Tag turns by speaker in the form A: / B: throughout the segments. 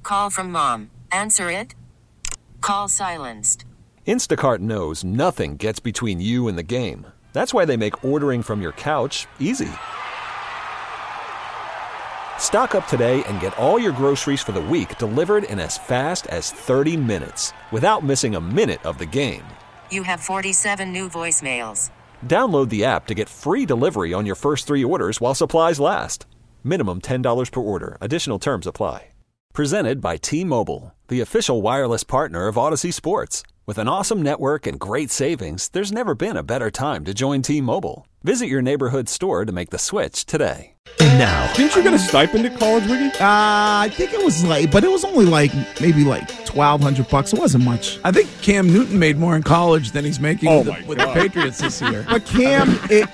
A: Call from mom. Answer it. Call silenced.
B: Instacart knows nothing gets between you and the game. That's why they make ordering from your couch easy. Stock up today and get all your groceries for the week delivered in as fast as 30 minutes without missing a minute of the game.
A: You have 47 new voicemails.
B: Download the app to get free delivery on your first 3 orders while supplies last. Minimum $10 per order. Additional terms apply. Presented by T-Mobile, the official wireless partner of Odyssey Sports. With an awesome network and great savings, there's never been a better time to join T-Mobile. Visit your neighborhood store to make the switch today.
C: And now,
D: didn't you get a stipend at college, Wiggy?
E: I think it was but it was only maybe $1,200. It wasn't much.
F: I think Cam Newton made more in college than he's making with the Patriots this year.
E: But Cam,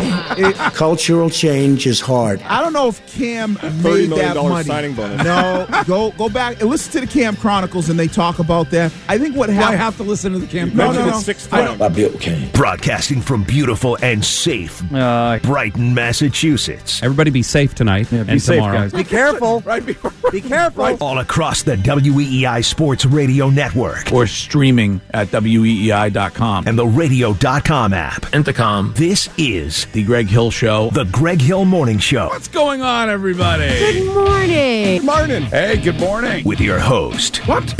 G: cultural change is hard.
E: I don't know if Cam made that money.
D: Signing bonus.
E: No, go back and listen to the Cam Chronicles, and they talk about that. I think what happened.
F: I have to listen to the Cam
D: Chronicles.
F: No.
D: 6 times.
C: Broadcasting from beautiful and safe Brighton, Massachusetts.
H: Everybody be safe tonight and
F: be safe,
H: tomorrow.
F: guys.
E: Be careful. Be careful.
C: All across the WEEI Sports Radio Network.
F: Or streaming at WEEI.com.
C: And the Radio.com app.
F: Intercom.
C: This is
F: The Greg Hill Show.
C: The Greg Hill Morning Show.
F: What's going on, everybody?
I: Good morning.
D: Martin.
F: Hey, good morning.
C: With your host,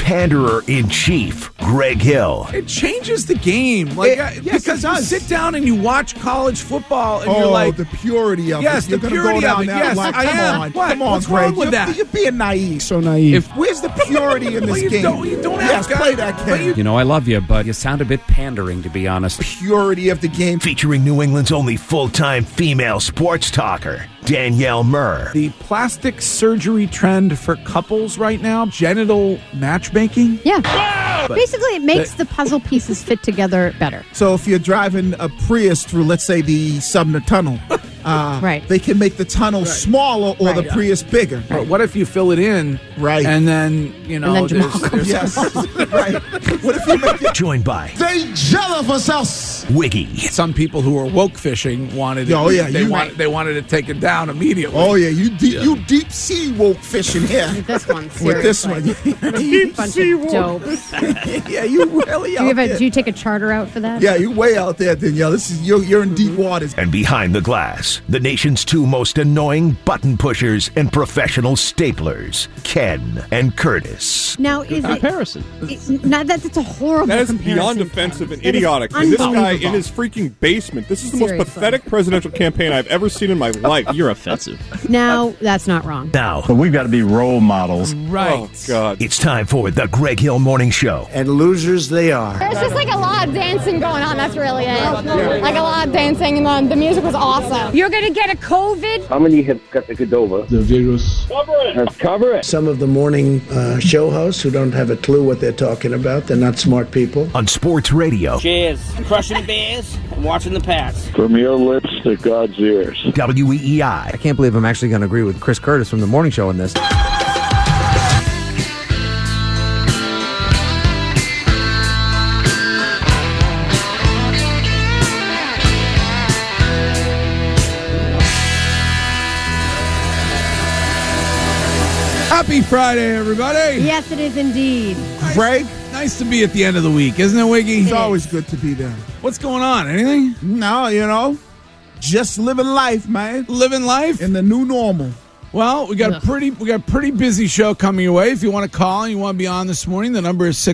C: Panderer-in-Chief, Greg Hill.
F: It changes the game. Because you sit down and you watch college football and you're like...
E: the purity of
F: yes,
E: it. You're
F: the
E: going to
F: purity
E: go down
F: of it.
E: that
F: Yes,
E: line.
F: I am.
E: Come
F: What?
E: on,
F: What's
E: Greg.
F: wrong with that?
E: You're being naive.
G: So naive.
E: Where's the purity in this game?
F: You don't have
E: play that game.
H: You know, I love you, but you sound a bit pandering, to be honest.
E: Purity of the game.
C: Featuring New England's only full-time female sports talker, Danielle Murr.
F: The plastic surgery trend for couples right now, genital matchmaking.
I: Yeah. Basically, it makes the puzzle pieces fit together better.
E: So if you're driving a Prius through, let's say, the Sumner Tunnel,
I: right,
E: they can make the tunnel smaller or the Prius bigger.
F: But what if you fill it in,
E: right?
F: And then
I: Jamal comes
E: yes, right. What if you make it?
C: Joined by
E: They jealous us.
C: Wiggy.
F: Some people who are woke fishing wanted it. They wanted it taken down immediately.
E: Oh yeah, you deep sea woke fishing here.
I: With this one,
E: With this one,
I: deep sea woke.
E: Yeah, you really out there.
I: Do you take a charter out for that?
E: Yeah, you way out there, Danielle. This is you're in deep waters.
C: And behind the glass, the nation's 2 most annoying button pushers and professional staplers, Ken and Curtis.
I: Now, is it
H: Comparison?
I: That's a horrible
D: That is
I: comparison.
D: beyond offensive and
I: That is
D: idiotic. And this guy
I: unbelievable.
D: in his freaking basement. This is the most
I: Seriously.
D: pathetic presidential campaign I've ever seen in my life.
H: You're offensive.
I: Now, that's not wrong.
C: Now,
J: But we've got to be role models.
F: Right.
D: Oh, God.
C: it's time for the Greg Hill Morning Show.
G: And losers they are.
K: There's just a lot of dancing going on. That's really it. A lot of dancing, and the music was awesome. You're going to get a COVID?
J: How many have got the Cadova? The virus. Cover it.
G: Some of the morning show hosts who don't have a clue what they're talking about. They're not smart people.
C: On Sports Radio,
L: Cheers. Crushing the Bears and watching the Pats.
J: From your lips to God's ears.
C: WEEI.
M: I can't believe I'm actually going to agree with Chris Curtis from the morning show on this.
F: Happy Friday, everybody.
I: Yes, it is indeed.
E: Greg,
F: Nice to be at the end of the week, isn't it, Wiggy?
E: it's always good to be there.
F: What's going on? Anything?
E: No, just living life, man.
F: Living life?
E: In the new normal.
F: Well, we got a pretty busy show coming your way. If you want to call and you want to be on this morning, the number is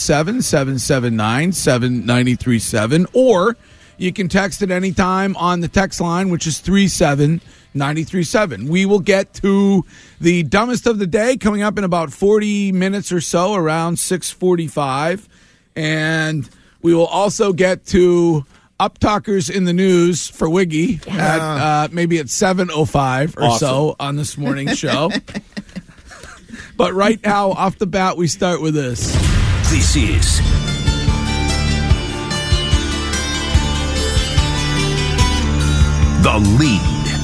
F: 617-779-7937, or you can text at any time on the text line, which is 37937. We will get to the dumbest of the day coming up in about 40 minutes or so, around 6:45, and we will also get to Up Talkers in the News for Wiggy at maybe at 7:05 or so on this morning's show. But right now, off the bat, we start with this.
C: This is The Lead.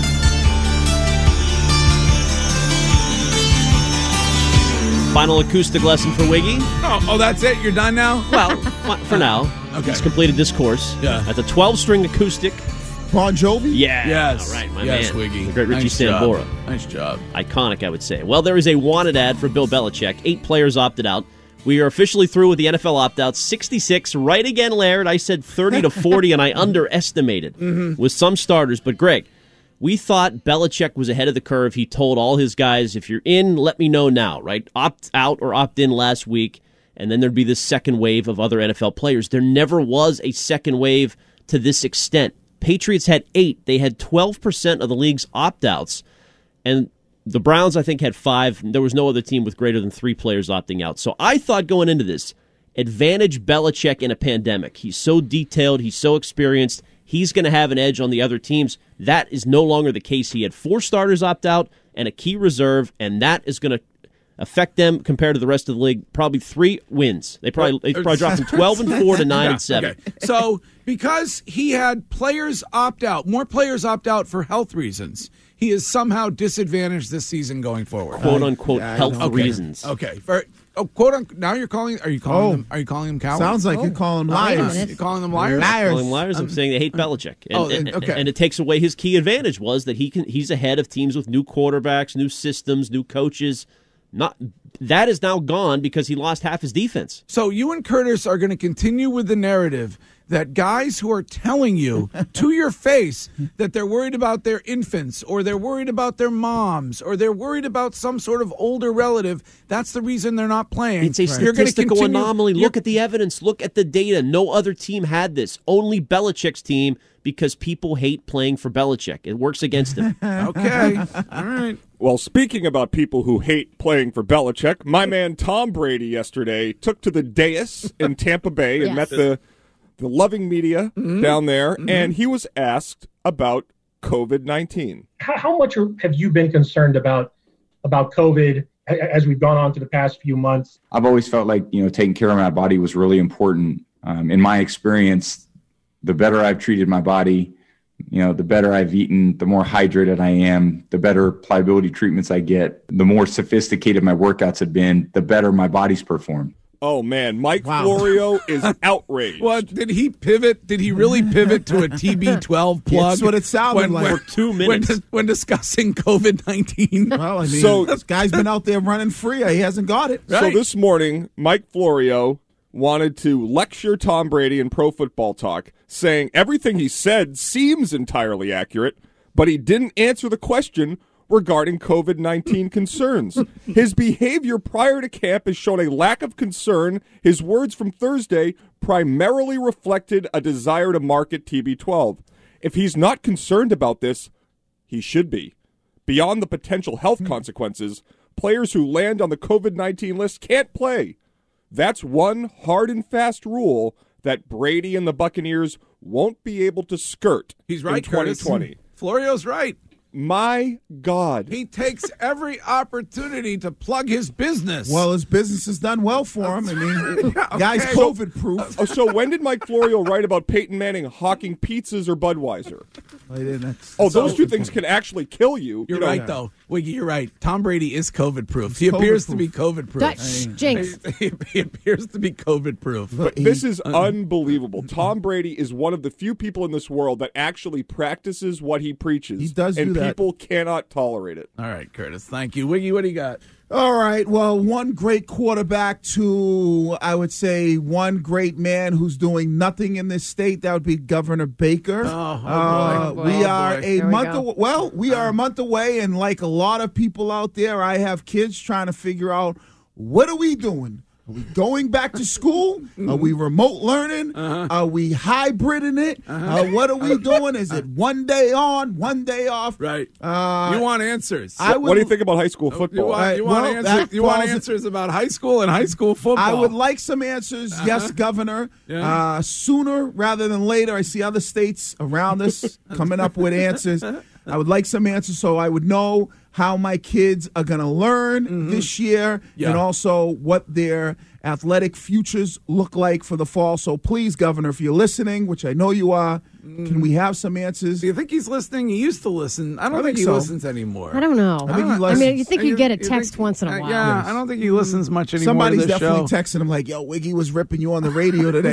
N: Final acoustic lesson for Wiggy.
F: Oh, that's it? You're done now?
N: Well, for now.
F: Okay.
N: He's completed this course.
F: Yeah.
N: At the 12-string acoustic
E: Bon Jovi?
N: Yeah.
F: Yes.
N: All right, my
F: yes,
N: man.
F: Wiggy.
N: The great Richie
F: Nice
N: Sambora.
F: job. Nice job.
N: Iconic, I would say. Well, there is a wanted ad for Bill Belichick. 8 players opted out. We are officially through with the NFL opt-outs. 66, right again, Laird. I said 30 to 40, and I underestimated with some starters. But, Greg, we thought Belichick was ahead of the curve. He told all his guys, if you're in, let me know now, right? Opt out or opt in last week, and then there'd be this second wave of other NFL players. There never was a second wave to this extent. Patriots had 8. They had 12% of the league's opt-outs. And the Browns, I think, had 5. There was no other team with greater than 3 players opting out. So I thought going into this, advantage Belichick in a pandemic. He's so detailed. He's so experienced. He's going to have an edge on the other teams. That is no longer the case. He had 4 starters opt out and a key reserve, and that is going to affect them compared to the rest of the league. Probably 3 wins. They probably dropped from 12-4 to 9-7.
F: Okay. So because he had players opt out, more players opt out for health reasons, he is somehow disadvantaged this season going forward.
N: "Quote unquote" health reasons.
F: Okay. Quote unquote. Now you're calling. Are you calling them? Are you calling them cowards?
E: Sounds like you're calling them liars.
F: You're calling them liars.
E: Liars.
N: Calling liars. I'm saying they hate Belichick,
F: okay.
N: And it takes away his key advantage was that he's ahead of teams with new quarterbacks, new systems, new coaches. That is now gone because he lost half his defense.
F: So you and Curtis are going to continue with the narrative that guys who are telling you to your face that they're worried about their infants or they're worried about their moms or they're worried about some sort of older relative, that's the reason they're not playing.
N: It's a statistical anomaly. Look at the evidence. Look at the data. No other team had this. Only Belichick's team, because people hate playing for Belichick. It works against him.
F: Okay. All right.
D: Well, speaking about people who hate playing for Belichick, my man Tom Brady yesterday took to the dais in Tampa Bay and met the loving media down there, and he was asked about COVID-19.
O: How much have you been concerned about COVID as we've gone on to the past few months?
P: I've always felt like, taking care of my body was really important. In my experience, the better I've treated my body, the better I've eaten, the more hydrated I am, the better pliability treatments I get, the more sophisticated my workouts have been, the better my body's performed.
D: Oh, man, Mike Florio is outraged.
F: What, did he pivot? Did he really pivot to a TB12 plug?
E: That's what it sounded like.
N: For 2 minutes.
F: When discussing COVID-19.
E: Well, I mean, this guy's been out there running free. He hasn't got it.
D: Right. So this morning, Mike Florio wanted to lecture Tom Brady in Pro Football Talk, saying everything he said seems entirely accurate, but he didn't answer the question regarding COVID-19 concerns. His behavior prior to camp has shown a lack of concern. His words from Thursday primarily reflected a desire to market TB12. If he's not concerned about this, he should be. Beyond the potential health consequences, players who land on the COVID-19 list can't play. That's one hard and fast rule that Brady and the Buccaneers won't be able to skirt.
F: He's right,
D: in 2020.
F: Curtis. Florio's right.
D: My God.
F: He takes every opportunity to plug his business.
E: Well, his business has done well for him. I mean, guy's COVID-proof.
D: So when did Mike Florio write about Peyton Manning hawking pizzas or Budweiser? Those two things can actually kill you.
F: You're right, though. Wiggy, you're right. Tom Brady is COVID-proof. He appears to be COVID-proof.
I: Jinx.
F: He appears to be COVID-proof.
D: But this is unbelievable. Tom Brady is one of the few people in this world that actually practices what he preaches.
E: He does do that.
D: And people cannot tolerate it.
F: All right, Curtis. Thank you. Wiggy, what do you got?
E: All right. Well, one great quarterback to, I would say, one great man who's doing nothing in this state. That would be Governor Baker. We are a month away. Well, we are a month away, and like a lot of people out there, I have kids trying to figure out, what are we doing? Are we going back to school? Are we remote learning? Are we hybriding it? What are we doing? Is it one day on, one day off?
F: Right. You want answers.
D: What do you think about high school football?
F: You want answers about high school and high school football?
E: I would like some answers. Yes, Governor. Yeah. Sooner rather than later. I see other states around us coming up with answers. I would like some answers so I would know how my kids are going to learn this year and also what their athletic futures look like for the fall. So please, Governor, if you're listening, which I know you are, can we have some answers?
F: Do you think he's listening? He used to listen. I don't think he listens anymore.
I: I don't know.
E: I think he listens.
I: I mean, you think you get a text once in a while.
F: Yeah, I don't think he listens much anymore.
E: Somebody's
F: to this
E: definitely
F: show.
E: texting him like, yo, Wiggy was ripping you on the radio today.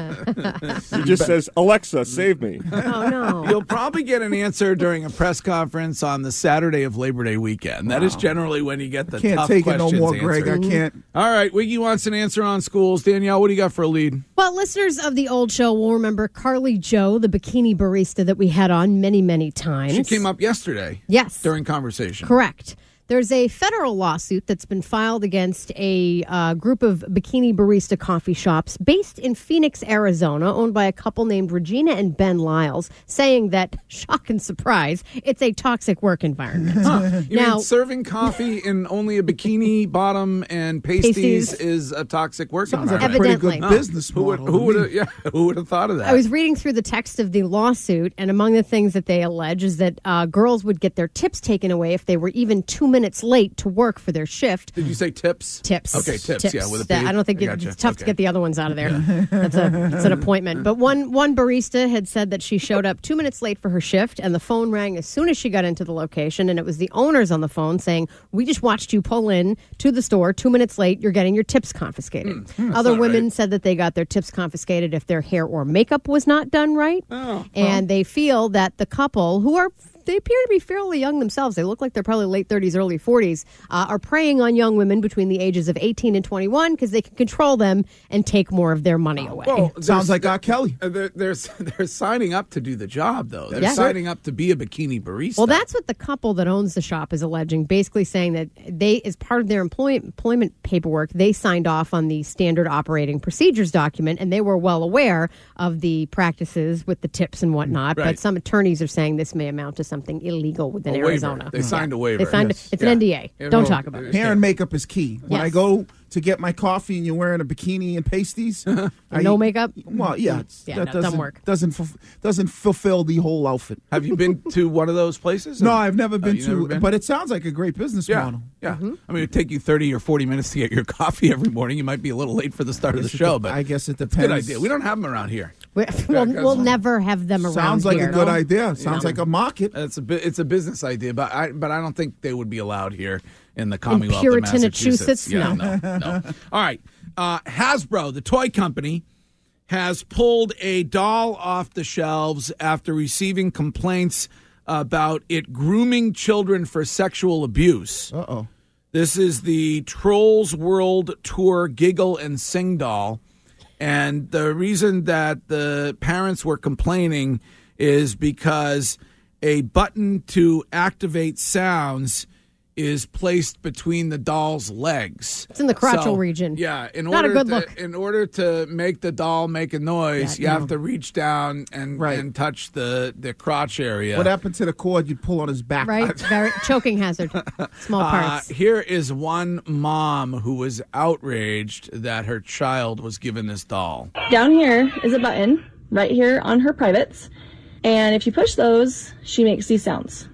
D: He just says, Alexa, save me.
I: Oh, no.
F: You'll probably get an answer during a press conference on the Saturday of Labor Day weekend. That is generally when you get the
E: Can't
F: tough
E: take it
F: questions
E: no more,
F: answered.
E: Greg. I can't.
F: All right, Wiggy wants an answer on schools. Danielle, what do you got for a lead?
I: Well, listeners of the old show will remember Carly Joe, the bikini barista that we had on many, many times.
F: She came up yesterday.
I: Yes.
F: During conversation.
I: Correct. There's a federal lawsuit that's been filed against a group of bikini barista coffee shops based in Phoenix, Arizona, owned by a couple named Regina and Ben Lyles, saying that, shock and surprise, it's a toxic work environment.
F: You mean serving coffee in only a bikini bottom and pasties is a toxic work environment?
E: Like a pretty good business model.
F: Who would have thought of that?
I: I was reading through the text of the lawsuit, and among the things that they allege is that girls would get their tips taken away if they were even 2 minutes late to work for their shift.
F: Did you say tips?
I: Tips.
F: Okay, tips. Yeah, with a P.
I: I don't think it's tough to get the other ones out of there. It's an appointment. But one barista had said that she showed up 2 minutes late for her shift, and the phone rang as soon as she got into the location, and it was the owners on the phone saying, "We just watched you pull in to the store 2 minutes late. You're getting your tips confiscated." Other women said that they got their tips confiscated if their hair or makeup was not done right, and they feel that the couple, who are they appear to be fairly young themselves. They look like they're probably late 30s, early 40s, are preying on young women between the ages of 18 and 21 because they can control them and take more of their money away.
F: Well,
E: sounds like R. Kelly.
F: They're signing up to do the job, though. They're signing up to be a bikini barista.
I: Well, that's what the couple that owns the shop is alleging, basically saying that they, as part of their employment paperwork, they signed off on the standard operating procedures document, and they were well aware of the practices with the tips and whatnot.
F: Right.
I: But some attorneys are saying this may amount to something illegal within Arizona.
F: They signed a waiver.
I: They signed it's an NDA. Don't talk about it.
E: Hair and makeup is key. When I go to get my coffee and you're wearing a bikini and pasties,
I: no makeup.
E: Well, yeah,
I: that doesn't work.
E: Doesn't fulfill the whole outfit.
F: Have you been to one of those places?
E: No, I've never been to.
F: Never been?
E: But it sounds like a great business model.
F: Yeah, I mean, it'd take you 30 or 40 minutes to get your coffee every morning. You might be a little late for the start of the show, but
E: I guess it depends.
F: Good idea. We don't have them around here.
I: We'll never have them around.
E: Sounds like
I: here.
E: a good idea. Sounds like a market.
F: It's a business idea, but I don't think they would be allowed here in the Commonwealth
I: of
F: Massachusetts.
I: No.
F: No. All right. Hasbro, the toy company, has pulled a doll off the shelves after receiving complaints about it grooming children for sexual abuse.
E: Uh-oh.
F: This is the Trolls World Tour Giggle and Sing doll. And the reason that the parents were complaining is because a button to activate sounds is placed between the doll's legs.
I: It's in the crotchal region.
F: Yeah.
I: Not a good look.
F: In order to make the doll make a noise, you have to reach down and touch the crotch area.
E: What happened to the cord you pull on his back?
I: Right. Very choking hazard. Small parts.
F: Here is one mom who was outraged that her child was given this doll.
Q: Down here is a button right here on her privates. And if you push those, she makes these sounds.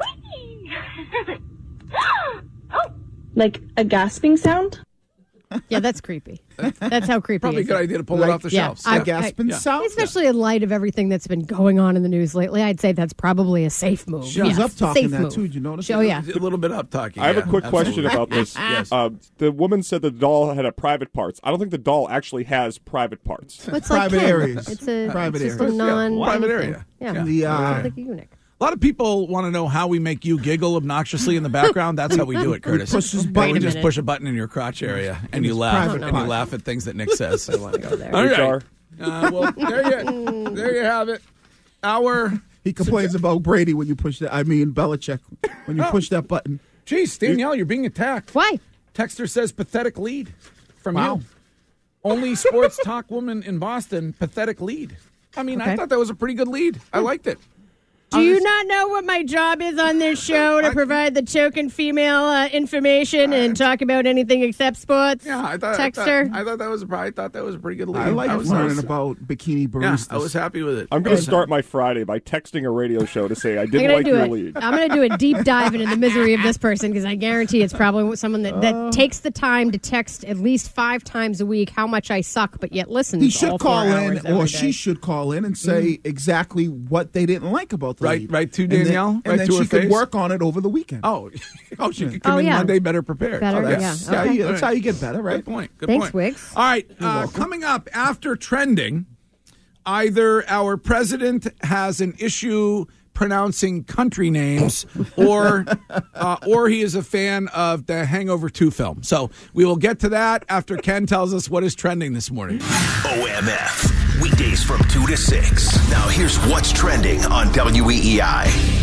Q: Like a gasping sound?
I: Yeah, that's creepy. That's how creepy
F: Probably
I: it is.
F: a good idea to pull it off the shelves.
E: A gasping sound?
I: Especially in light of everything that's been going on in the news lately, I'd say that's probably a safe move.
E: She was up talking
I: safe
E: that
I: move.
E: too. Did you notice?
I: Oh, yeah.
F: A little bit up talking.
D: I have a quick question about this.
F: Yes.
D: The woman said the doll had a private parts. I don't think the doll actually has private parts.
I: It's
E: private
I: like
E: areas.
I: It's a
E: private
I: it's just
E: areas.
I: a non
F: private area.
I: Yeah. Like a eunuch.
F: A lot of people want to know how we make you giggle obnoxiously in the background. That's how we do it, Curtis. We just push a button in your crotch area and you laugh. And you laugh at things that Nick says.
I: I want to go there.
F: All right. Well, there you have it.
E: He complains about Brady when you push that. I mean, Belichick when you push that button.
F: Geez, Danielle, you're being attacked.
I: Why?
F: Texter says pathetic lead from
E: Wow.
F: you. Only sports talk woman in Boston, pathetic lead. I mean, I thought that was a pretty good lead. I liked it.
I: Do you not know what my job is on this show to provide the token female information and talk about anything except sports?
F: Yeah, I thought that was a pretty good lead.
E: I like learning about bikini baristas.
F: Yeah, I was happy with it.
D: I'm going to start my Friday by texting a radio show to say I didn't like your lead.
I: I'm going to do a deep dive into the misery of this person because I guarantee it's probably someone that takes the time to text at least 5 times a week how much I suck, but yet listens.
E: He should call in, or
I: she
E: should call in and say exactly what they didn't like about the lead.
F: Right to Danielle?
E: And then
F: to
E: she
F: her
E: could
F: face?
E: work on it over the weekend.
F: She could come in Monday better prepared.
E: That's how you get better, right?
F: Good point.
I: Thanks, Wiggs.
F: All right, coming up after trending, either our president has an issue pronouncing country names, or he is a fan of the Hangover 2 film. So we will get to that after Ken tells us what is trending this morning.
C: OMF, weekdays from 2 to 6. Now here's what's trending on WEEI.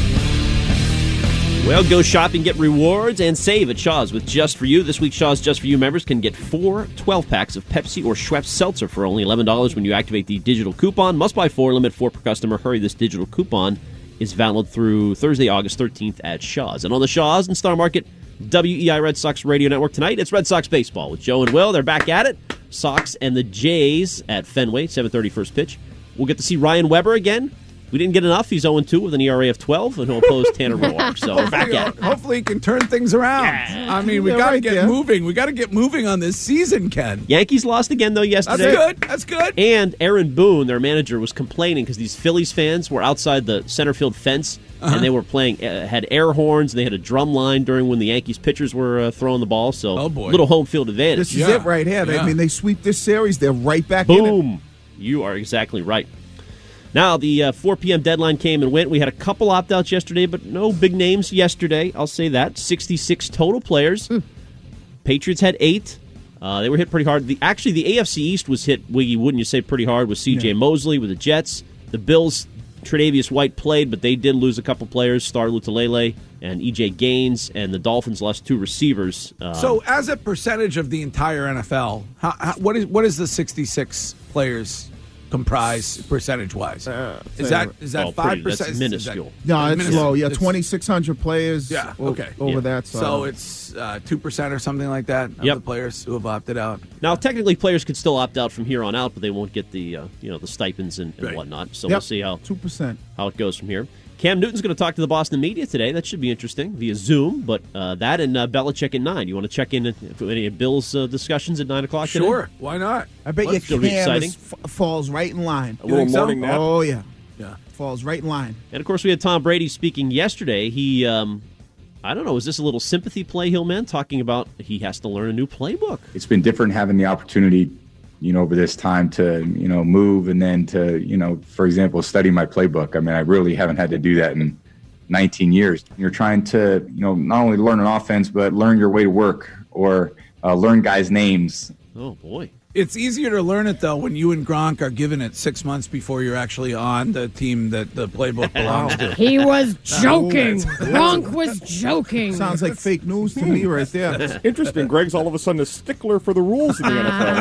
N: Well, go shopping, get rewards, and save at Shaw's with Just For You. This week, Shaw's Just For You members can get 4 12-packs of Pepsi or Schweppes Seltzer for only $11 when you activate the digital coupon. Must buy 4, limit 4 per customer. Hurry, this digital coupon is valid through Thursday, August 13th at Shaw's. And on the Shaw's and Star Market WEEI Red Sox Radio Network tonight, it's Red Sox baseball with Joe and Will. They're back at it. Sox and the Jays at Fenway, 7:30 first pitch. We'll get to see Ryan Weber again. We didn't get enough. He's 0-2 with an ERA of 12, and he'll oppose Tanner Roark. So we're back at it.
F: Hopefully he can turn things around. Yeah. I mean, we got to get moving. We got to get moving on this season, Ken.
N: Yankees lost again, though, yesterday.
F: That's good.
N: And Aaron Boone, their manager, was complaining because these Phillies fans were outside the center field fence, and they were playing, had air horns, and they had a drum line during when the Yankees pitchers were throwing the ball. So little home field advantage.
E: This is it right here. I mean, they sweep this series, they're right back
N: in it.
E: Boom.
N: You are exactly right. Now, the 4 p.m. deadline came and went. We had a couple opt-outs yesterday, but no big names yesterday. I'll say that. 66 total players. Patriots had 8. They were hit pretty hard. Actually, the AFC East was hit, Wiggy, wouldn't you say, pretty hard with C.J. Mosley with the Jets. The Bills, Tre'Davious White played, but they did lose a couple players, Star Lutulele and E.J. Gaines, and the Dolphins lost 2 receivers.
F: So as a percentage of the entire NFL, what is the 66 players comprise percentage-wise? Is that 5%?
N: That's minuscule.
E: No, it's low. Yeah, 2,600 players.
F: Yeah,
E: over that.
F: So it's 2% or something like that of the players who have opted out.
N: Now, technically, players could still opt out from here on out, but they won't get the the stipends and whatnot. So we'll see how
E: 2%
N: how it goes from here. Cam Newton's going to talk to the Boston media today. That should be interesting via Zoom. But that and Belichick at 9. You want to check in for any Bills discussions at 9 o'clock today?
F: Sure. Why not?
E: I bet Cam falls right in line.
D: A little morning nap.
E: Oh, yeah. Falls right in line.
N: And, of course, we had Tom Brady speaking yesterday. He, I don't know, is this a little sympathy play, Hillman, talking about he has to learn a new playbook?
P: It's been different having the opportunity over this time to, move and then to, for example, study my playbook. I mean, I really haven't had to do that in 19 years. You're trying to, not only learn an offense, but learn your way to work or learn guys' names.
N: Oh, boy.
F: It's easier to learn it, though, when you and Gronk are given it 6 months before you're actually on the team that the playbook belongs to.
I: He was joking. Gronk was joking.
E: Sounds like fake news to me right there.
D: It's interesting. Greg's all of a sudden a stickler for the rules in the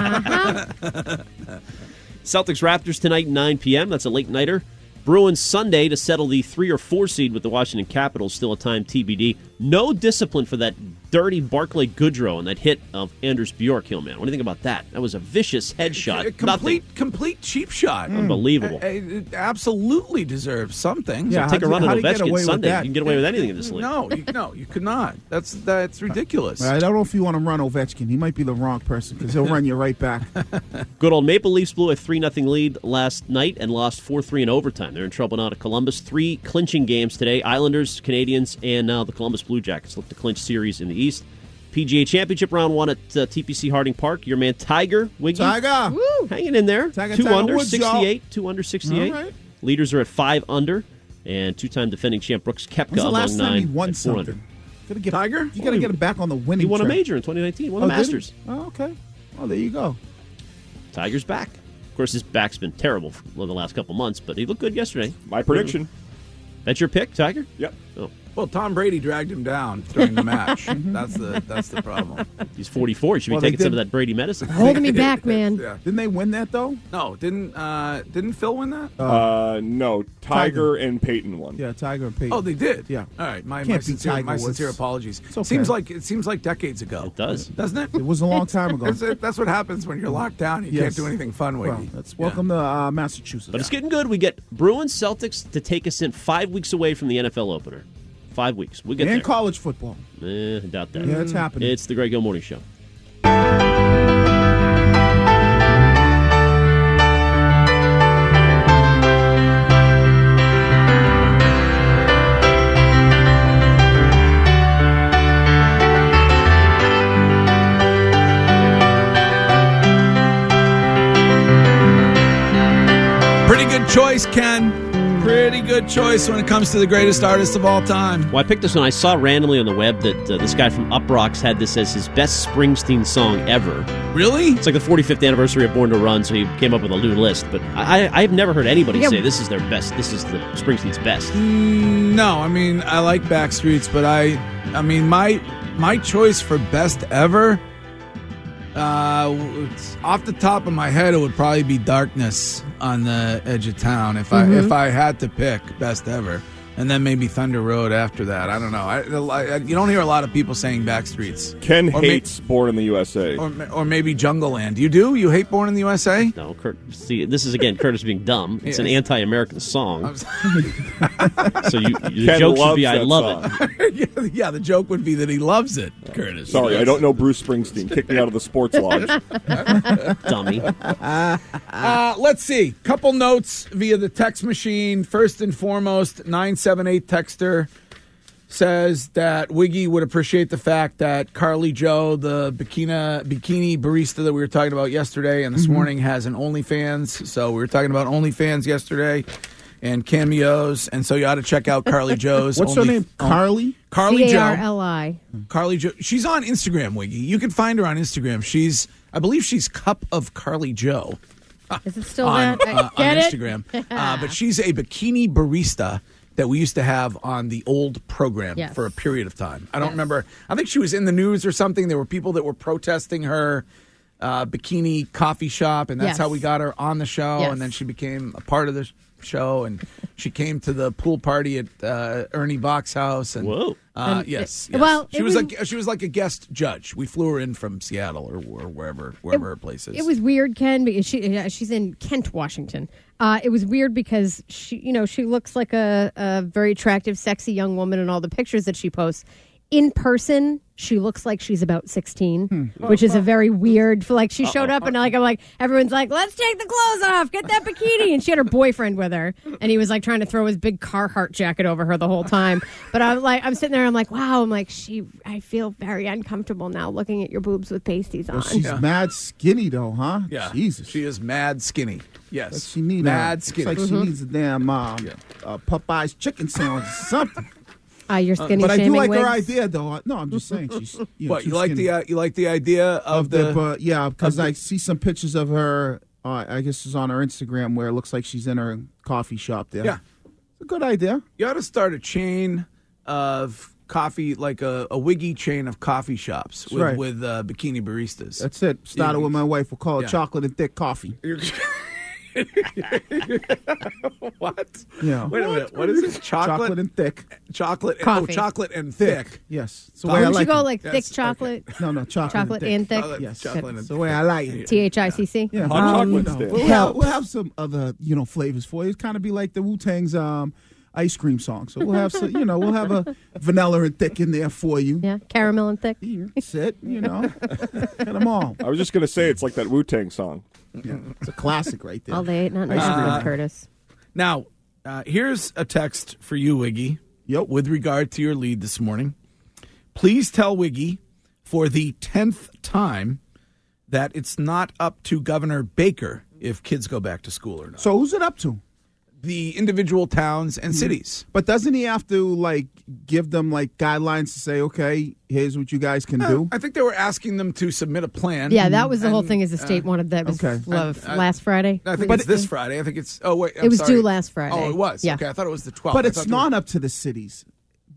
D: NFL.
N: Celtics Raptors tonight, 9 p.m. That's a late nighter. Bruins Sunday to settle the 3 or 4 seed with the Washington Capitals. Still a time TBD. No discipline for that dirty Barclay Goodrow and that hit of Anders Bjork, Hillman. What do you think about that? That was a vicious headshot.
F: Complete cheap shot.
N: Unbelievable.
F: It absolutely deserves something.
N: Yeah, take a run at Ovechkin Sunday. You can get away with anything in this league.
F: No, you could not. That's ridiculous.
E: I don't know if you want to run Ovechkin. He might be the wrong person because he'll run you right back.
N: Good old Maple Leafs blew a 3-0 lead last night and lost 4-3 in overtime. They're in trouble now to Columbus. 3 clinching games today. Islanders, Canadians, and now the Columbus Blue Jackets look to clinch series in the East. PGA Championship round 1 at TPC Harding Park. Your man Tiger Wiggy.
E: Tiger.
I: Woo.
N: Hanging in there.
E: 2
N: under,
E: Woods,
N: 68. 2 under, 68.
E: Right.
N: Leaders are at 5 under. And 2-time defending champ Brooks Koepka
E: When's the last
N: among
E: time
N: 9
E: he won
N: at 4 under.
E: something?
F: Tiger?
E: You got to get him back on the winning
N: He won a
E: track.
N: major in 2019. Won the Masters.
E: Oh, okay. Oh, there you go.
N: Tiger's back. Of course, his back's been terrible for the last couple months, but he looked good yesterday.
D: My prediction.
N: That's your pick, Tiger?
D: Yep.
N: Oh,
F: Well, Tom Brady dragged him down during the match. That's the problem.
N: He's 44. He should be taking some of that Brady medicine.
I: Holding me back, man.
E: Yeah. Didn't they win that though?
F: No, didn't Phil win that?
D: No, Tiger and Peyton won.
E: Yeah, Tiger and Peyton.
F: Oh, they did.
E: Yeah.
F: All right. My
E: Can't beat
F: sincere,
E: Tiger
F: my
E: Woods.
F: sincere apologies.
E: It's okay.
F: It seems like decades ago.
N: It does,
F: doesn't it?
E: It was a long time ago.
F: That's what happens when you're locked down. You can't do anything fun.
E: Well, welcome to Massachusetts.
N: But it's getting good. We get Bruins Celtics to take us in 5 weeks away from the NFL opener. 5 weeks. We get
E: and
N: there.
E: college football.
N: I doubt that.
E: Yeah, it's happening.
N: It's the Greg Hill Morning Show.
F: Pretty good choice, Ken. Pretty good choice when it comes to the greatest artist of all time.
N: Well, I picked this one. I saw randomly on the web that this guy from Up Rocks had this as his best Springsteen song ever.
F: Really?
N: It's like the 45th anniversary of Born to Run, so he came up with a new list. But I've never heard anybody say this is their best. This is the Springsteen's best.
F: No, I mean, I like Backstreets, but I mean, my choice for best ever, off the top of my head, it would probably be Darkness on the Edge of Town if I had to pick best ever. And then maybe Thunder Road after that. I don't know. You don't hear a lot of people saying Backstreets.
D: Ken hates Born in the USA.
F: Or maybe Jungle Land. You do? You hate Born in the USA?
N: No, see, this is, again, Curtis being dumb. It's an anti-American song. So the joke should be, I love
F: it. Yeah, the joke would be that he loves it, Curtis.
D: Sorry, I don't know Bruce Springsteen. Kick me out of the sports lodge.
N: Dummy.
F: Let's see. Couple notes via the text machine. First and foremost, 978 texter says that Wiggy would appreciate the fact that Carly Joe, the bikini barista that we were talking about yesterday and this morning, has an OnlyFans. So we were talking about OnlyFans yesterday and cameos, and so you ought to check out Carly Joe's.
E: What's her name? Carly?
F: Carly Joe.
I: C-A-R-L-I.
F: Carly Joe. She's on Instagram, Wiggy. You can find her on Instagram. I believe she's Cup of Carly Joe.
I: Is it still
F: on
I: Get it?
F: Instagram. But she's a bikini barista that we used to have on the old program for a period of time. I don't remember. I think she was in the news or something. There were people that were protesting her bikini coffee shop, and that's how we got her on the show. And then she became a part of the show, and she came to the pool party at Ernie Bach's house. And,
N: whoa!
F: Yes.
I: Well,
F: she was like a guest judge. We flew her in from Seattle or wherever her place is.
I: It was weird, Ken, because she's in Kent, Washington. It was weird because she looks like a very attractive, sexy young woman in all the pictures that she posts. In person, she looks like she's about 16, which is a very weird. Like she showed up and I'm like, everyone's like, let's take the clothes off, get that bikini, and she had her boyfriend with her, and he was like trying to throw his big Carhartt jacket over her the whole time. But I'm sitting there, I'm like, wow, I feel very uncomfortable now looking at your boobs with pasties on.
E: Well, she's mad skinny though, huh?
F: Yeah,
E: Jesus,
F: she is mad skinny. Yes,
E: like she needs
F: mad skinny.
E: It's like she needs a damn Popeye's chicken sandwich or something.
I: You're skinny
E: but I do
I: shaming
E: like
I: wigs?
E: her idea, though. No, I'm just saying she's.
F: What you like the idea of the
E: yeah, because I see some pictures of her. I guess it's on her Instagram where it looks like she's in her coffee shop there.
F: Yeah,
E: it's a good idea.
F: You ought to start a chain of coffee, like a Wiggy chain of coffee shops with bikini baristas.
E: That's it. Started with my wife. We'll call it chocolate and thick coffee.
F: What?
E: Yeah.
F: Wait a minute. What is it?
E: Chocolate and thick.
F: Chocolate.
I: Coffee.
F: Chocolate and thick.
E: Yes.
I: So wouldn't you go like thick chocolate?
E: Okay. No, chocolate
I: and thick.
E: Yes.
F: Chocolate
E: That's the way I like it.
I: THICC.
E: Yeah.
D: Hot chocolate stick.
E: We'll have some other flavors for you. It's kind of be like the Wu-Tang's ice cream song. So we'll have some, we'll have a vanilla and thick in there for you.
I: Yeah, caramel and thick.
E: That's it. Get them all.
D: I was just going to say it's like that Wu-Tang song.
E: Yeah, it's a classic right there.
I: All day, not nice, Curtis.
F: Now, here's a text for you, Wiggy.
E: Yep.
F: With regard to your lead this morning. Please tell Wiggy for the 10th time that it's not up to Governor Baker if kids go back to school or not.
E: So who's it up to?
F: The individual towns and cities.
E: But doesn't he have to give them guidelines to say, okay, here's what you guys can do?
F: I think they were asking them to submit a plan.
I: Yeah, that was the whole thing. Is the state wanted that was last Friday?
F: I think it's this Friday. I think it's. Oh wait,
I: it was due last Friday.
F: Oh, it was.
I: Yeah.
F: Okay, I thought it was the 12th.
E: But it's not up to the cities.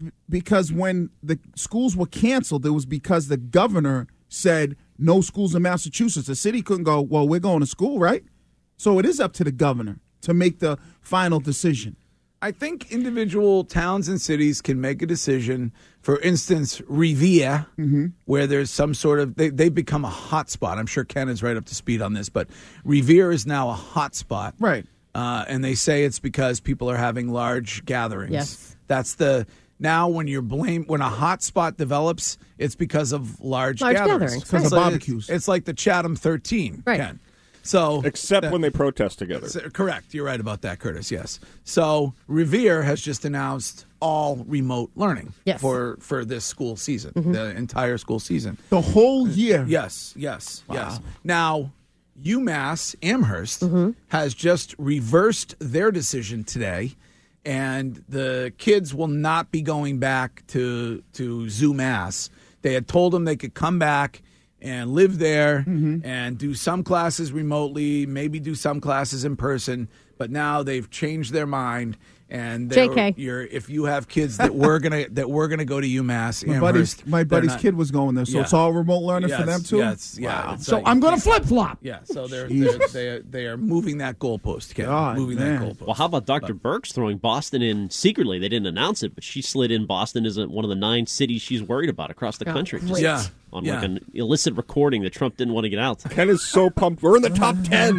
E: because when the schools were canceled, it was because the governor said no schools in Massachusetts. The city couldn't go, well, we're going to school, right? So it is up to the governor to make the final decision.
F: I think individual towns and cities can make a decision. For instance, Revere, where there's some sort of they've become a hot spot. I'm sure Ken is right up to speed on this, but Revere is now a hot spot,
E: right?
F: And they say it's because people are having large gatherings.
I: Yes,
F: that's the now when a hot spot develops, it's because of large gatherings,
E: because of barbecues.
F: It's like the Chatham 13,
I: right?
F: Ken. So,
D: except when they protest together.
F: Correct. You're right about that, Curtis. Yes. So Revere has just announced all remote learning for this school season, the entire school season.
E: The whole year.
F: Yes. Wow. Now, UMass Amherst has just reversed their decision today, and the kids will not be going back to ZooMass. They had told them they could come back and live there and do some classes remotely, maybe do some classes in person. But now they've changed their mind, and if you have kids that were gonna go to UMass,
E: my buddy's kid was going there, so it's all remote learning for them too.
F: Yes,
E: wow.
R: So I'm going to flip flop.
F: Yeah, so they are moving that goalpost, Ken.
E: God,
F: moving
E: man.
F: that goalpost.
N: Well, how about Dr. Burks throwing Boston in secretly? They didn't announce it, but she slid in Boston as one of the 9 cities she's worried about across the country. On like an illicit recording that Trump didn't want to get out.
D: Ken is so pumped. We're in the top 10.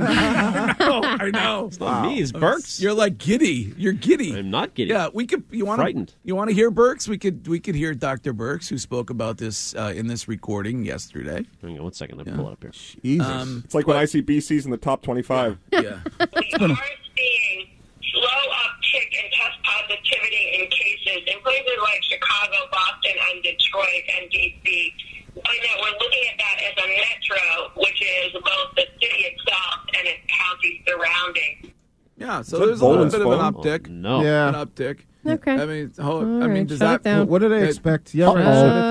F: I know.
N: It's not me. It's Burks.
F: You're like giddy. You're giddy.
N: I'm not giddy.
F: Yeah, we could. You want
N: frightened?
F: You want to hear Burks? We could hear Dr. Burks, who spoke about this in this recording yesterday.
N: Hang on 1 second. Let me pull it up here.
E: Jesus.
D: It's like when I see BC's in the top 25.
F: Yeah.
S: We are seeing slow uptick in test positivity in cases in places like Chicago, Boston, and Detroit, and D.C. Right now, we're looking at that as a metro, which is both the city itself and its counties surrounding.
F: Yeah, so there's a little bit of an uptick.
E: Yeah.
F: An uptick.
I: Okay.
F: I mean, does
I: shut
F: that?
I: it down.
E: What do they expect? Yeah,
I: Shut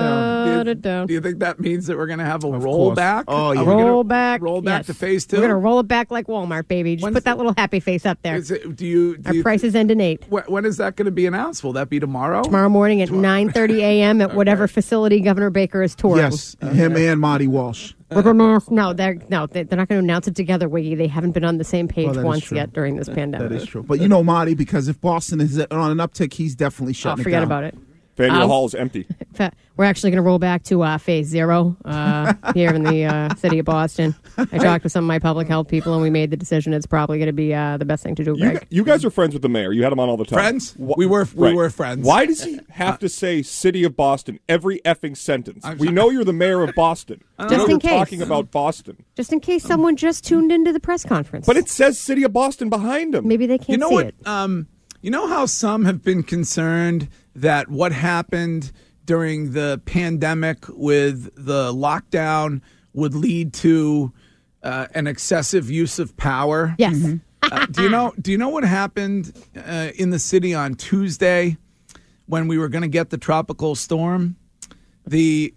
E: it down.
F: Do you think that means that we're going to have a
E: Of
F: rollback?
E: course. Oh, yeah.
I: Roll back.
F: Roll back
I: yes.
F: to phase 2?
I: We're going to roll it back like Walmart, baby. Just put that little happy face up there. Our prices end in 8.
F: When is that going to be announced? Will that be tomorrow?
I: Tomorrow morning at 9:30 a.m. at whatever facility Governor Baker is touring.
E: Yes, him and Marty Walsh.
I: We're gonna, they're not going to announce it together, Wiggy. They haven't been on the same page once yet during this pandemic.
E: That is true. But you know Marty, because if Boston is on an uptick, he's definitely shutting it down.
I: Forget about it.
D: Faneuil Hall is empty.
I: We're actually going to roll back to phase 0 here in the city of Boston. I talked to some of my public health people, and we made the decision it's probably going to be the best thing to do, Greg.
D: You guys are friends with the mayor. You had him on all the time.
F: Friends? We were friends.
D: Why does he have to say city of Boston every effing sentence? We know you're the mayor of Boston.
I: Just in case.
D: Talking about Boston.
I: Just in case someone just tuned into the press conference.
D: But it says city of Boston behind him.
I: Maybe they can't see it.
F: You know how some have been concerned that what happened during the pandemic with the lockdown would lead to an excessive use of power?
I: Yes.
F: Do you know what happened in the city on Tuesday when we were going to get the tropical storm? The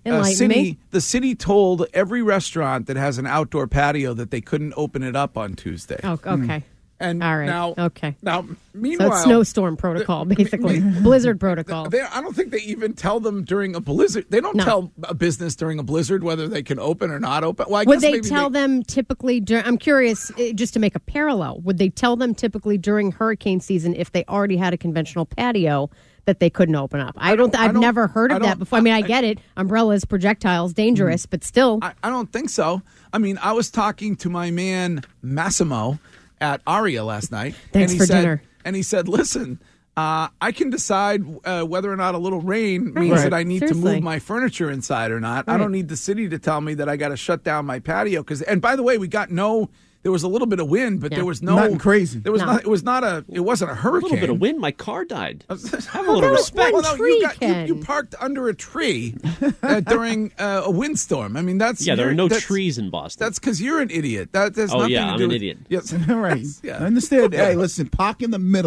F: city told every restaurant that has an outdoor patio that they couldn't open it up on Tuesday.
I: Oh, okay.
F: And
I: all right.
F: Now, meanwhile,
I: so it's snowstorm protocol, basically, blizzard protocol.
F: I don't think they even tell them during a blizzard. They don't tell a business during a blizzard whether they can open or not open. Well,
I: would they tell them typically? I'm curious, just to make a parallel. Would they tell them typically during hurricane season if they already had a conventional patio that they couldn't open up? I've never heard of that before. I mean, I get it. Umbrellas, projectiles, dangerous, but still.
F: I don't think so. I mean, I was talking to my man Massimo at Aria last night.
I: Thanks for dinner.
F: And he said, listen, I can decide whether or not a little rain means that I need to move my furniture inside or not. I don't need the city to tell me that I got to shut down my patio. And by the way, there was a little bit of wind, but there was
E: nothing crazy.
F: There was it wasn't a hurricane.
N: A little bit of wind. My car died. Have a little respect.
F: You parked under a tree during a windstorm. I mean,
N: there are no trees in Boston.
F: That's because you're an idiot. That there's nothing to do
N: I'm an idiot.
F: Yes,
E: right. Yeah. I understand. Hey, listen, park in the middle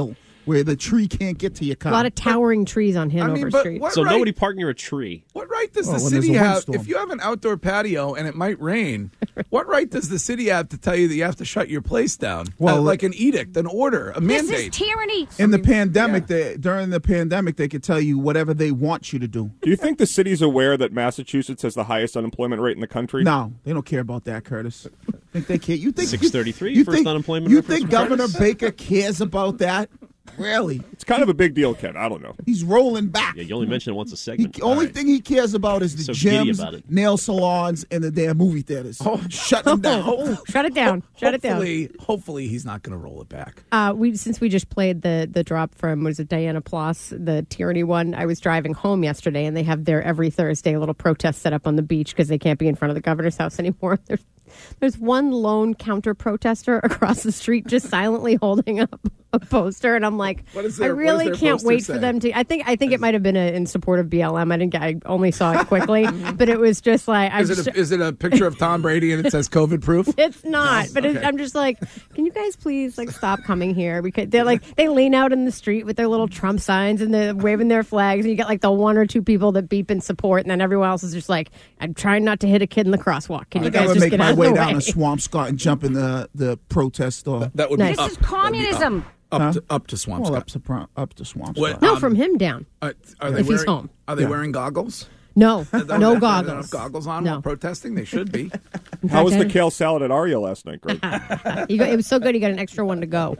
E: where the tree can't get to your car.
I: A lot of towering trees on Hanover Street.
N: So nobody park near a tree.
F: What right does the
E: when
F: city
E: there's a
F: have,
E: windstorm.
F: if you have an outdoor patio and it might rain, what right does the city have to tell you that you have to shut your place down?
E: Well,
F: like an edict, an order, a mandate.
K: This is tyranny.
E: In the pandemic, during the pandemic, they could tell you whatever they want you to do.
D: Do you think the city's aware that Massachusetts has the highest unemployment rate in the country?
E: No, they don't care about that, Curtis. Think they care? You think
N: 633 first unemployment?
E: You think Governor Baker cares about that? Really?
D: It's kind of a big deal, Ken. I don't know.
E: He's rolling back.
N: Yeah, you only mention it once a segment.
E: The only thing he cares about is the
N: So giddy about
E: gyms,
N: it.
E: nail salons, and the damn movie theaters. Shut them down.
I: Shut it down. Shut it down.
F: Hopefully he's not going to roll it back.
I: Since we just played the drop from, was it Diana Ploss, the tyranny one, I was driving home yesterday, and they have their every Thursday little protest set up on the beach because they can't be in front of the governor's house anymore. There's one lone counter protester across the street just silently holding up a poster, and I'm like, I really can't wait for them to. I think it might have been in support of BLM. I only saw it quickly, but it was just like,
F: is it a picture of Tom Brady and it says COVID proof?
I: It's not, but
F: Okay.
I: I'm just like, can you guys please stop coming here? Because they lean out in the street with their little Trump signs and they're waving their flags, and you get the one or two people that beep in support, and then everyone else is just like, I'm trying not to hit a kid in the crosswalk. Can you guys just get out of the
E: way
I: way?
E: down to Swampscott and jump in the protest store.
F: That would
I: Nice.
F: be
K: This is communism.
F: up to Swampscott.
E: Well, up to Swampscott.
F: What,
I: No, from him down.
F: Are they
I: if he's
F: wearing,
I: home.
F: Are they wearing goggles?
I: No,
F: They don't
I: no
F: have
I: goggles.
F: goggles on
I: No.
F: while protesting? They should be.
D: How was the kale salad at Aria last night, Greg?
I: It was so good, he got an extra one to go.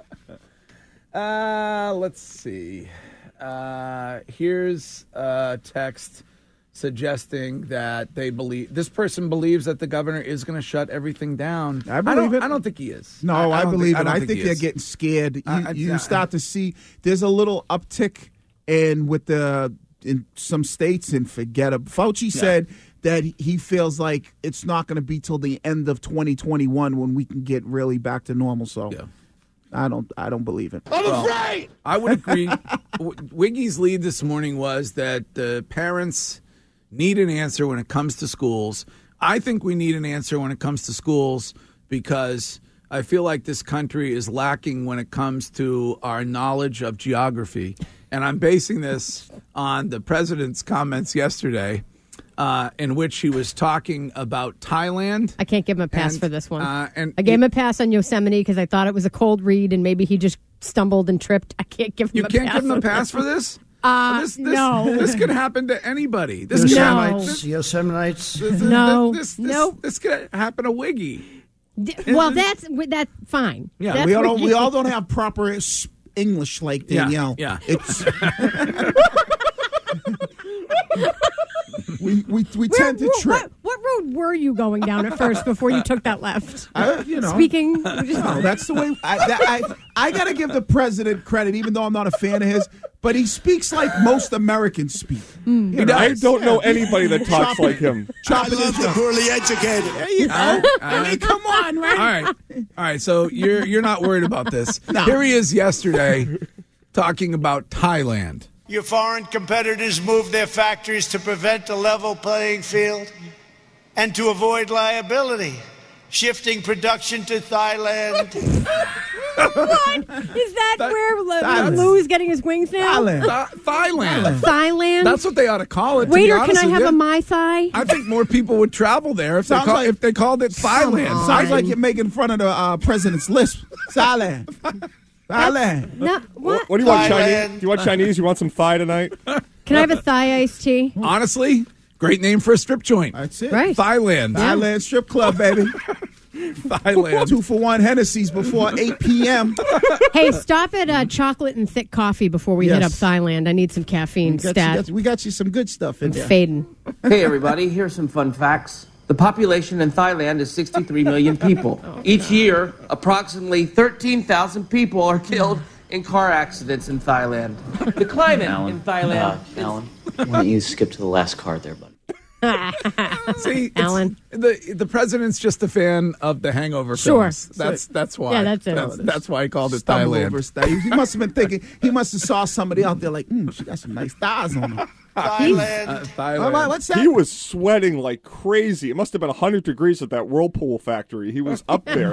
F: Let's see. Here's a text suggesting that this person believes that the governor is going to shut everything down.
E: I believe it.
F: I don't think he is.
E: No, I believe it. I think
F: he
E: they're
F: is.
E: getting scared.
F: I-
E: You start to see there's a little uptick in some states, and forget it. Fauci said that he feels like it's not going to be till the end of 2021 when we can get really back to normal. So I don't believe it.
F: I'm afraid. I would agree. Wiggy's lead this morning was that the parents need an answer when it comes to schools. I think we need an answer when it comes to schools because I feel like this country is lacking when it comes to our knowledge of geography. And I'm basing this on the president's comments yesterday in which he was talking about Thailand.
I: I can't give him a pass for this one.
F: And
I: I gave him a pass on Yosemite because I thought it was a cold read and maybe he just stumbled and tripped. I can't give him
F: You
I: a pass.
F: can't give him a pass for this?
I: No.
F: This could happen to anybody.
G: Yosemites.
F: This could happen to Wiggy.
I: Well, that's fine.
E: Yeah,
I: That's
E: we all don't have proper English like Danielle.
F: Yeah.
E: It's we tend to trip.
I: What road were you going down at first before you took that left?
E: You know,
I: Speaking.
E: No, that's the way. I got to give the president credit, even though I'm not a fan of his. But he speaks like most Americans speak.
D: I don't know anybody that talks like him.
E: Chopping his
G: poorly educated.
E: There you go. I mean, come on, right?
F: All right. So you're not worried about this.
E: No.
F: Here he is yesterday talking about Thailand.
R: Your foreign competitors move their factories to prevent a level playing field and to avoid liability, shifting production to Thailand.
I: What? Is that where Lou's getting his wings now?
F: Thailand.
I: Thailand?
F: That's what they ought to call it. to
I: Waiter,
F: be honest
I: can I
F: with
I: have
F: you.
I: a Mai Thai?
F: I think more people would travel there if they called it Thailand.
E: Sounds like you're making fun of the president's lisp. Thailand. Thailand.
I: No, what?
D: What do you want, Chinese? Do you want Chinese? You want some thigh tonight?
I: Can I have a thigh iced tea?
F: Honestly, great name for a strip joint.
E: That's it.
I: Right.
F: Thailand.
E: Thailand strip club, baby.
F: Thailand.
E: 2-for-1 Hennessy's before 8 p.m.
I: Hey, stop at chocolate and thick coffee before we hit up Thailand. I need some caffeine stat.
E: We got you some good stuff in there.
I: Fading.
T: Hey, everybody, here's some fun facts. The population in Thailand is 63 million people. Each year, approximately 13,000 people are killed in car accidents in Thailand. The climate in Thailand.
U: Alan, why don't you skip to the last card there, buddy?
F: See,
I: Alan.
F: The president's just a fan of the Hangover
I: Sure.
F: films. That's why.
I: Yeah, that's it.
F: That's why he called it
E: Stumble
F: Thailand.
E: over stuff. He must have been thinking. He must have saw somebody out there like, she got some nice thighs on her.
N: Thailand.
E: What's that?
D: He was sweating like crazy. It must have been 100 degrees at that Whirlpool factory. He was up there.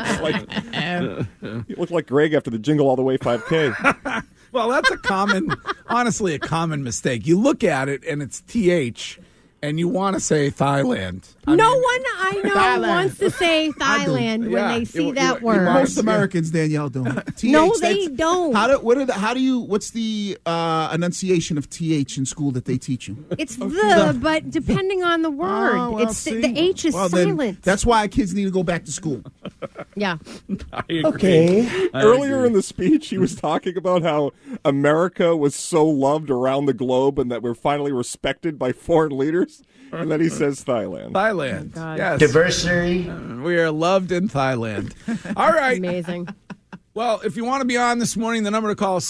D: He looked like Greg after the Jingle All the Way 5K.
F: Well, that's honestly a common mistake. You look at it and it's TH, and you want to say Thailand.
I: No one I know wants to say Thailand when they see that word.
E: Most Americans, Danielle, do.
I: No, they don't.
E: What's the enunciation of TH in school that they teach you?
I: It's but depending on the word, the H is silent.
E: That's why kids need to go back to school.
I: Yeah.
D: Okay. Earlier in the speech, he was talking about how America was so loved around the globe and that we're finally respected by foreign leaders. And then he says Thailand.
F: Thailand.
I: Oh,
F: yes.
J: Diversity.
F: We are loved in Thailand. All right.
I: Amazing.
F: Well, if you want to be on this morning, the number to call is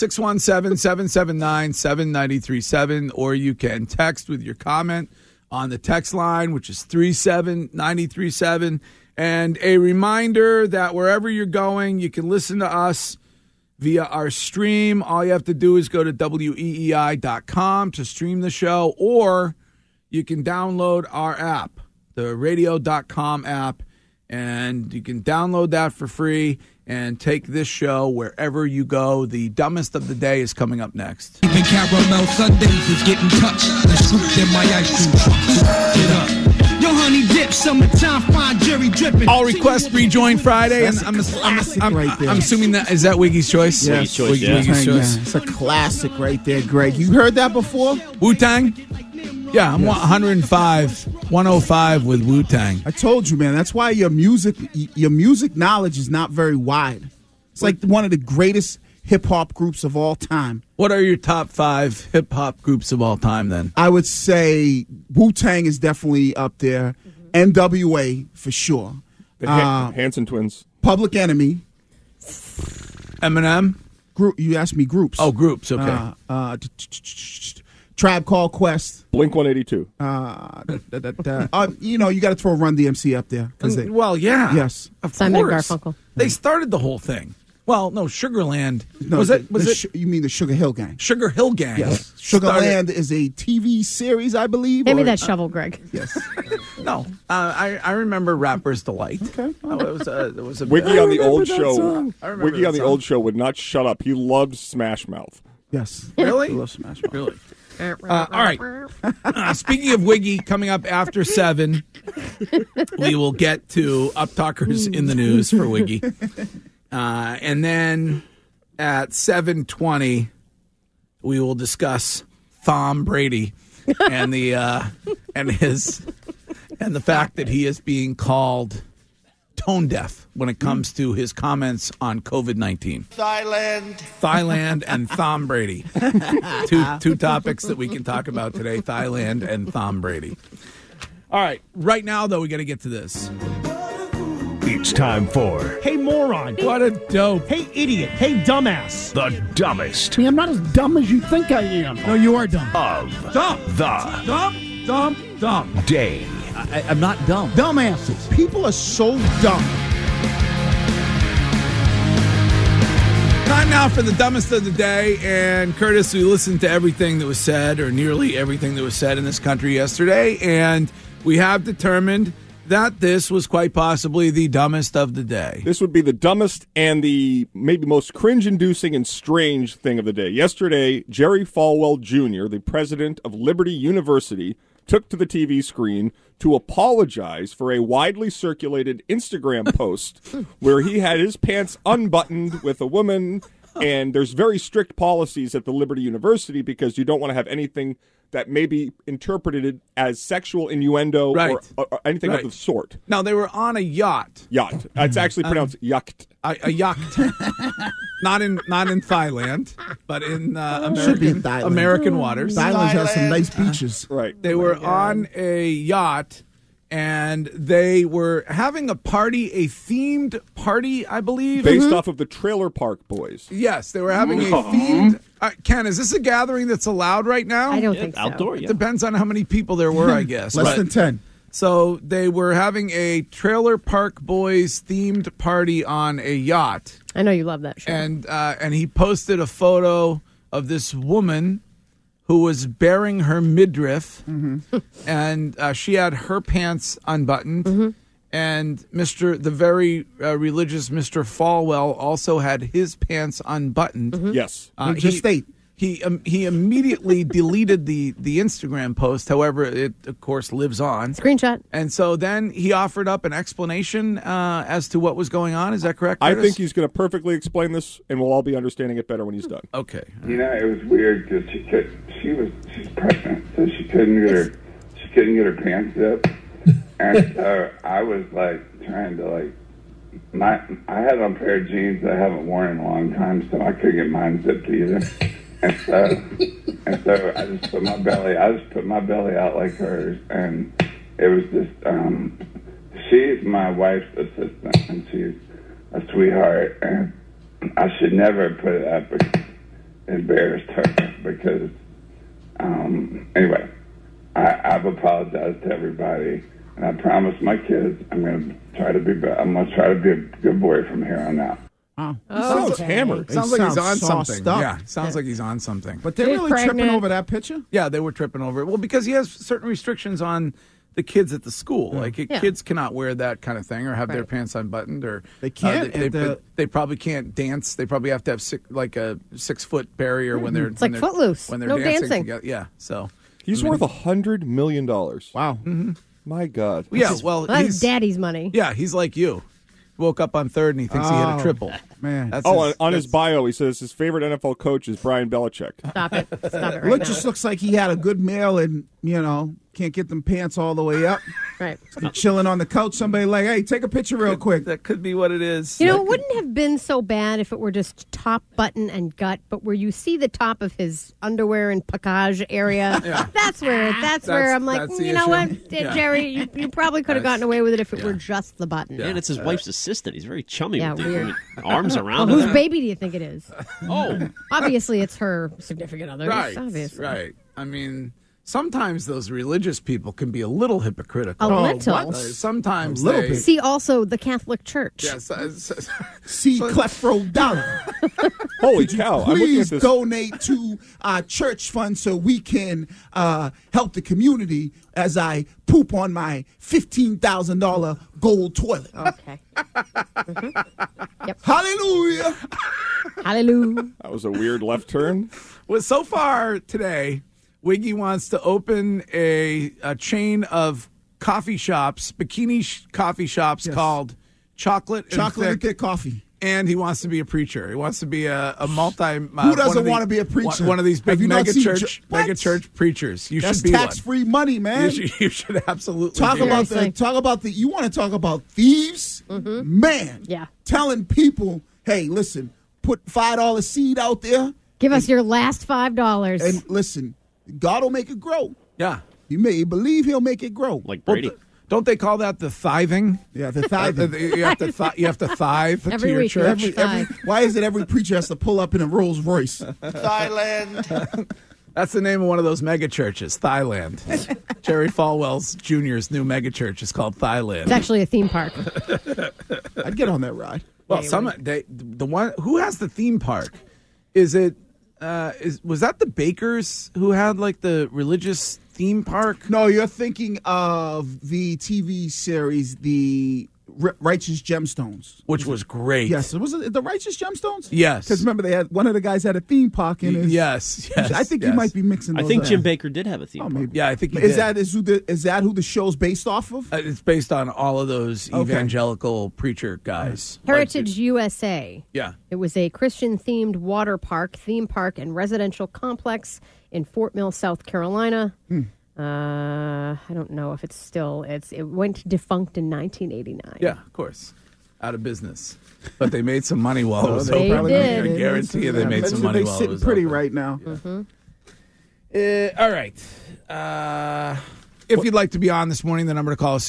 F: 617-779-7937, or you can text with your comment on the text line, which is 37937. And a reminder that wherever you're going, you can listen to us via our stream. All you have to do is go to weei.com to stream the show, or you can download our app, the radio.com app, and you can download that for free and take this show wherever you go. The dumbest of the day is coming up next.
A: Even caramel sundaes is getting touched and scooped in my ice cream truck. Get up. Yo, honey dip, summertime, fine jerry dripping.
F: I'll request Rejoin Friday, and I'm assuming that is that Wiggy's choice.
E: Yes,
N: choice, yeah.
F: Wiggy's choice.
E: It's a classic right there, Greg. You heard that before?
F: Wu-Tang? Yeah, I'm 105 with Wu-Tang.
E: I told you, man. That's why your music knowledge is not very wide. It's like one of the greatest hip-hop groups of all time.
F: What are your top 5 hip-hop groups of all time, then?
E: I would say Wu-Tang is definitely up there. NWA, for sure.
D: The Hanson Twins.
E: Public Enemy.
F: Eminem?
E: You asked me groups.
F: Oh, groups, okay.
E: Tribe Called Quest.
D: Blink 182.
E: You got to throw Run DMC up there.
F: Well, yeah.
E: Yes.
F: Of
I: Simon
F: course.
I: Garfunkel.
F: They started the whole thing. Well, no, Sugarland.
E: No, you mean the Sugar Hill Gang?
F: Sugar Hill Gang.
E: Yes. Sugarland is a TV series, I believe.
I: Maybe that shovel, Greg.
E: Yes.
F: No, I remember Rapper's Delight.
E: Okay.
F: It was a
D: Wiggy on the old show.
F: Wiggy
D: on the old show would not shut up. He loved Smash Mouth.
E: Yes.
F: Really?
E: I love Smash Mouth.
F: Really? All right. Speaking of Wiggy, coming up after 7, we will get to Up Talkers in the News for Wiggy. And then at 7:20, we will discuss Tom Brady and the fact that he is being called tone deaf when it comes to his comments on COVID-19. Thailand and Tom Brady. Two topics that we can talk about today, Thailand and Tom Brady. All right. Right now, though, we got to get to this.
C: It's time for
V: Hey Moron.
F: What a dope.
V: Hey Idiot. Hey Dumbass.
C: the dumbest
V: Me, I'm not as dumb as you think I am. No, you are dumb.
C: of
V: Dumb.
C: the
V: Dumb.
C: day.
V: I'm not dumb. Dumbasses.
E: People are so dumb.
F: Time now for the dumbest of the day. And Curtis, we listened to everything that was said, or nearly everything that was said in this country yesterday, and we have determined that this was quite possibly the dumbest of the day.
D: This would be the dumbest and the maybe most cringe-inducing and strange thing of the day. Yesterday, Jerry Falwell Jr., the president of Liberty University, took to the TV screen to apologize for a widely circulated Instagram post where he had his pants unbuttoned with a woman, and there's very strict policies at the Liberty University because you don't want to have anything that may be interpreted as sexual innuendo or anything of the sort.
F: Now, they were on a yacht.
D: Yacht. It's actually pronounced yacht.
F: A yacht. Not in Thailand, but in
E: Should be in Thailand.
F: American waters.
E: Thailand has some nice beaches.
D: Right.
F: They were on a yacht, and they were having a party, a themed party, I believe.
D: Based off of the Trailer Park Boys.
F: Yes, they were having a themed... Ken, is this a gathering that's allowed right now?
I: I don't think so.
N: Outdoor,
F: It depends on how many people there were, I guess.
E: Less than 10.
F: So they were having a Trailer Park Boys themed party on a yacht.
I: I know you love that show.
F: And he posted a photo of this woman who was bearing her midriff, and she had her pants unbuttoned. And the very religious Mr. Falwell also had his pants unbuttoned.
D: Yes.
F: He immediately deleted the Instagram post. However, it, of course, lives on.
I: Screenshot.
F: And so then he offered up an explanation as to what was going on. Is that correct, Curtis?
D: I think he's going to perfectly explain this, and we'll all be understanding it better when he's done.
F: Okay.
B: You know, it was weird because she's pregnant, so she couldn't get her pants zipped. And so I was trying to I had on a pair of jeans that I haven't worn in a long time, so I couldn't get mine zipped either. And so I just put my belly out like hers, and it was just she's my wife's assistant, and she's a sweetheart, and I should never put it up and embarrassed her because anyway, I've apologized to everybody, and I promised my kids I'm going to try to be a good boy from here on out.
E: Wow.
D: Sounds hammered.
F: Sounds like he's on
E: sauced
F: something.
E: up.
F: Yeah, sounds like he's on something.
E: But they're really tripping over that picture?
F: Yeah, they were tripping over it. Well, because he has certain restrictions on the kids at the school. Kids cannot wear that kind of thing or have their pants unbuttoned, or
E: they can't.
F: They probably can't dance. They probably have to have a 6-foot barrier when they're.
I: It's like Footloose.
F: When they're
I: no
F: dancing together. Yeah. So
D: he's worth $100 million.
E: Wow.
F: Mm-hmm.
D: My God.
F: Yeah. Well,
I: that's daddy's money.
F: Yeah, he's like you. Woke up on third and he thinks he hit a triple.
E: Man.
D: On his bio, he says his favorite NFL coach is Brian Belichick.
I: Stop it right
E: Look,
I: now.
E: just looks like he had a good meal and, can't get them pants all the way up.
I: Right.
E: Chilling on the couch, somebody hey, take a picture real quick.
F: That could be what it is.
I: It wouldn't have been so bad if it were just top button and gut, but where you see the top of his underwear and package area, that's where I'm like, you know what, Jerry, you probably could have gotten away with it if it were just the button.
N: Yeah, and it's his wife's assistant. He's very chummy with
I: weird.
N: him. Arms around
I: Well,
N: him.
I: whose baby do you think it is?
N: Oh.
I: Obviously, it's her significant other.
F: Right.
I: Obviously.
F: Right. I mean, sometimes those religious people can be a little hypocritical.
I: A little.
F: Sometimes
E: a little
F: they
E: bit.
I: See also the Catholic Church.
F: Yes.
E: See Clefro Dollar.
D: Holy cow. I'm looking at
E: Please
D: this.
E: donate to our church fund so we can help the community as I poop on my $15,000 gold toilet.
I: Okay. Yep.
E: Hallelujah.
I: Hallelujah.
D: That was a weird left turn.
F: Well, so far today, Wiggy wants to open a chain of coffee shops, coffee shops called Chocolate
E: and Thick Coffee.
F: And he wants to be a preacher. He wants to be a multi.
E: Who doesn't want to be a preacher?
F: One of these big mega church preachers. You
E: That's
F: should be
E: tax-free money, man.
F: You should absolutely
E: talk
F: be
E: about the. You want to talk about thieves, man?
I: Yeah.
E: Telling people, hey, listen, put $5 seed out there.
I: Give us your last $5.
E: And listen, God will make it grow.
F: Yeah.
E: You may believe He'll make it grow.
N: Like Brady.
F: Don't they call that the tithing?
E: Yeah, the tithing.
F: You have to tithe
I: every
F: to your
I: week,
F: church.
E: Why is it every preacher has to pull up in a Rolls Royce?
R: Thailand.
F: That's the name of one of those mega churches, Thailand. Jerry Falwell's Jr.'s new mega church is called Thailand.
I: It's actually a theme park.
E: I'd get on that ride.
F: Well, the one who has the theme park, is it? Was that the Bakers who had the religious theme park?
E: No, you're thinking of the TV series, The Righteous Gemstones,
F: which was great.
E: Yes, was it The Righteous Gemstones?
F: Yes,
E: because remember they had one of the guys had a theme park in his.
F: Yes.
E: I think you might be mixing. Those up.
N: Jim Baker did have a theme park.
E: Maybe.
F: Yeah, I think he
E: is
F: did.
E: Is that who the show's based off of?
F: It's based on all of those evangelical preacher guys.
I: Heritage USA.
F: Yeah,
I: it was a Christian-themed water park, theme park, and residential complex in Fort Mill, South Carolina. I don't know if it's still. It went defunct in 1989.
F: Yeah, of course, out of business, but they made some money while it was
I: they
F: open.
I: did.
F: I guarantee you, they made some money while it was
E: pretty
F: open.
E: right now.
I: Mm-hmm.
F: All right. If you'd like to be on this morning, the number to call is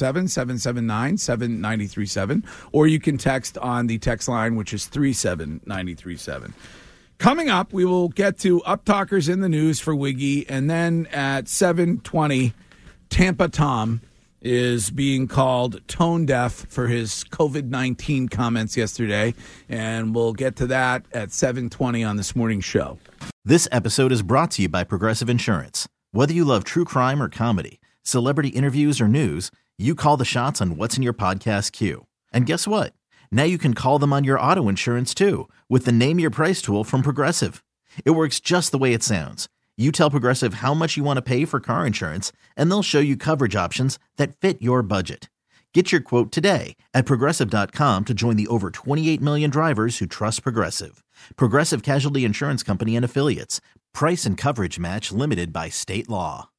F: 617-779-7937, or you can text on the text line, which is 37937. Coming up, we will get to Up Talkers in the News for Wiggy, and then at 7:20, Tampa Tom is being called tone deaf for his COVID-19 comments yesterday, and we'll get to that at 7:20 on this morning's show.
H: This episode is brought to you by Progressive Insurance. Whether you love true crime or comedy, celebrity interviews or news, you call the shots on what's in your podcast queue. And guess what? Now you can call them on your auto insurance too with the Name Your Price tool from Progressive. It works just the way it sounds. You tell Progressive how much you want to pay for car insurance, and they'll show you coverage options that fit your budget. Get your quote today at Progressive.com to join the over 28 million drivers who trust Progressive. Progressive Casualty Insurance Company and Affiliates. Price and coverage match limited by state law.